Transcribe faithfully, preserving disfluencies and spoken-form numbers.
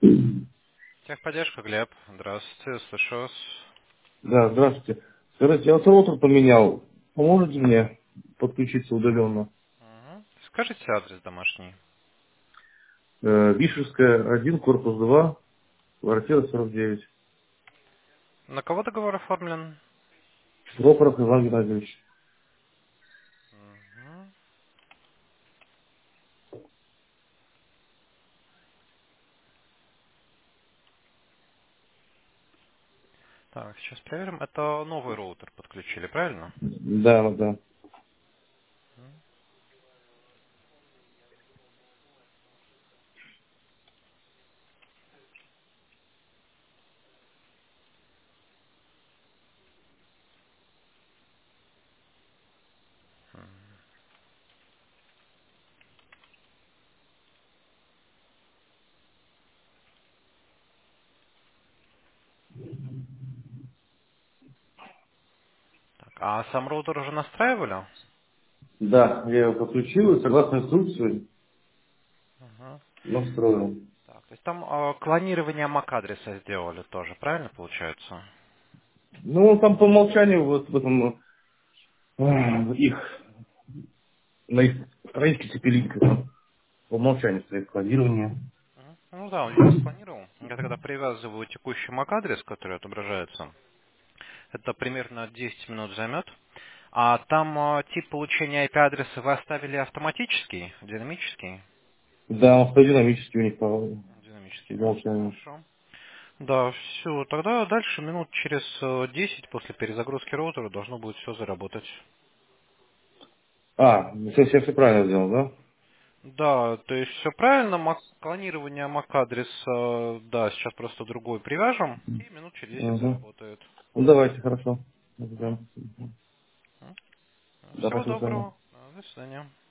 Техподдержка, Глеб. Здравствуйте, слышу вас. Да, здравствуйте. Скажите, я вот роутер поменял. Поможете мне подключиться удаленно? Мгм. Скажите адрес домашний. Э, Бишевская, один, корпус два, квартира сорок девять. На кого договор оформлен? Прохоров Иван Геннадьевич. Мгм. Так, сейчас проверим. Это новый роутер подключили, правильно? Да, да. Мгм. Так, а сам роутер уже настраивали? Да, я его подключил и согласно инструкции Мгм. настроил. Так, то есть там э, клонирование MAC-адреса сделали тоже, правильно получается? Ну, он там по умолчанию вот в этом э, их, на их страничке цепелинка там по умолчанию стоит клонирование. Мгм. Ну да, он сейчас склонировал. Я тогда привязываю текущий MAC-адрес, который отображается. Это примерно десять минут займет. А там э, тип получения ай пи-адреса вы оставили автоматический, динамический? Да, он стоит динамически у них по по Динамический, да? умолчанию. Хорошо. Да, все. Тогда дальше минут через э, десять после перезагрузки роутера должно будет все заработать. А, если я все правильно сделал, да? Да, то есть все правильно. Мак- клонирование MAC-адреса, да, сейчас просто другой привяжем, и минут через десять Угу. заработает. Ну, давайте, хорошо. Да, Всего спасибо, до свидания. доброго. До свидания.